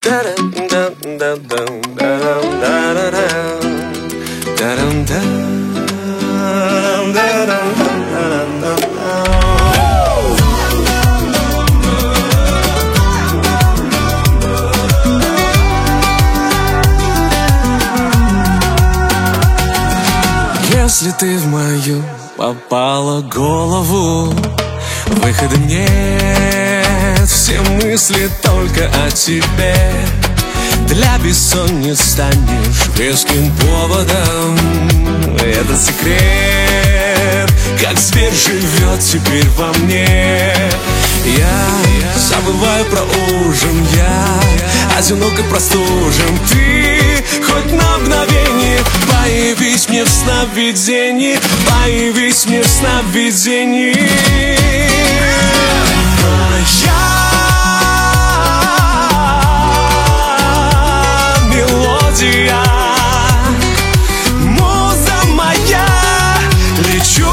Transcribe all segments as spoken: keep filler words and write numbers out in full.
Если ты в мою попала голову, выхода нет, все мысли только о тебе. Для бессонниц станешь веским поводом. Это секрет, как зверь живет теперь во мне. Я забываю про ужин, я одинок и простужен. Ты хоть на мгновение появись мне в сновидении, появись мне в сновидении. Моя мелодия, муза моя, лечу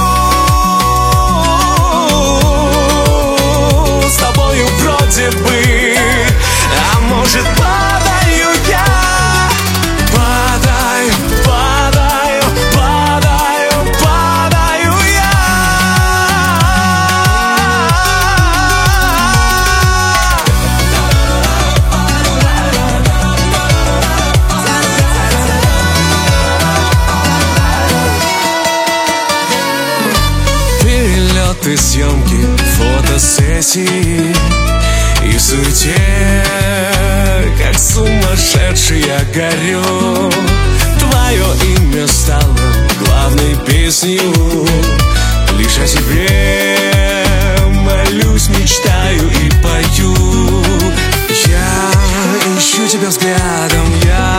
с тобою вроде бы, а может падаю я. Падаю, падаю, падаю, падаю я. Перелеты, съемки, фотосессии и в суете, как сумасшедший я горю. Твое имя стало главной песней. Лишь о тебе молюсь, мечтаю и пою. Я ищу тебя взглядом, я